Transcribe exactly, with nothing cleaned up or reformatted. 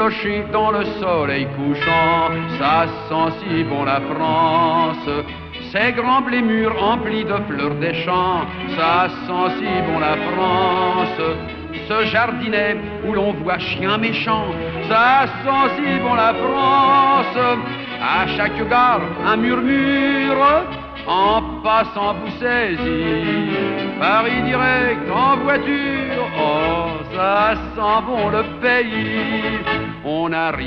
clocher dans le soleil couchant, ça sent si bon la France. Ces grands blés mûrs emplis de fleurs des champs, ça sent si bon la France. Ce jardinet où l'on voit chien méchant, ça sent si bon la France. À chaque gare, un murmure, en passant vous saisit. Paris direct en voiture, oh, ça sent bon le pays. On arrive